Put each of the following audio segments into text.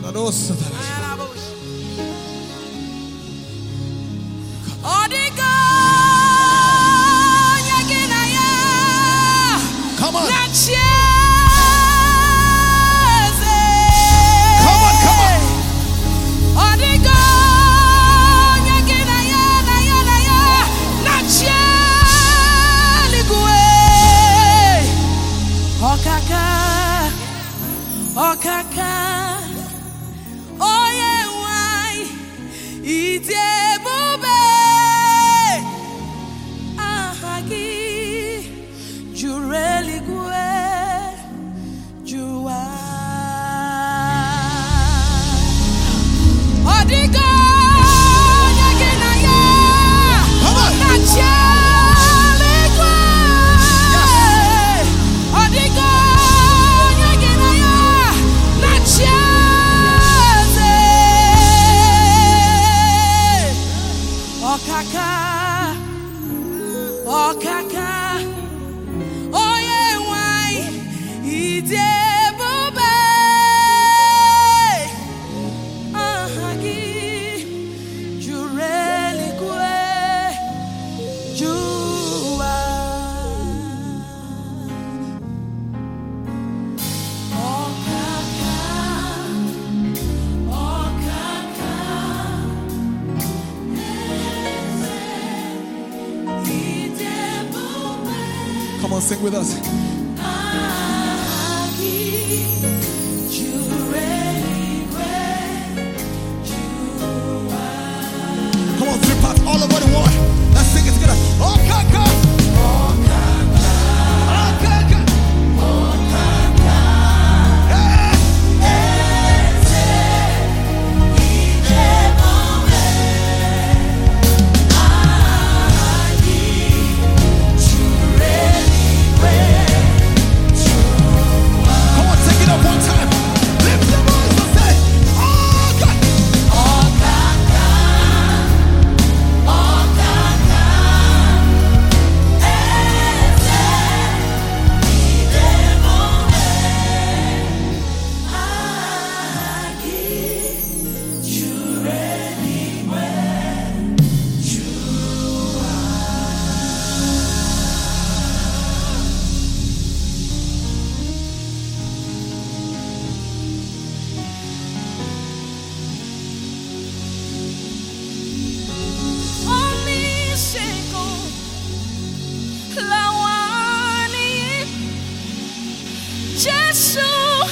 Come on. Okaka, oye wai, itebube, ahagi, jureli gue, jua. Odigo, nyagina ya, nachali gue. Odigo. Okaka, oye wai, idebube, ahagi, jureli gue, jua. Come on, sing with us. Come on, 3 parts all over the world. Let's sing it together. Oh, kaka. Oh, kaka. Oh, kaka. Oh, kaka. One time, lift your voice and say, oh God, oh Kaka, oh Kaka, ese idemome, agi jureli we jua. Jesus,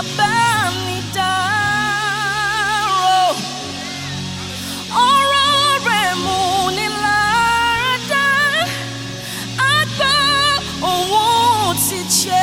abanidaro, orore munilada, agba ohun ti che.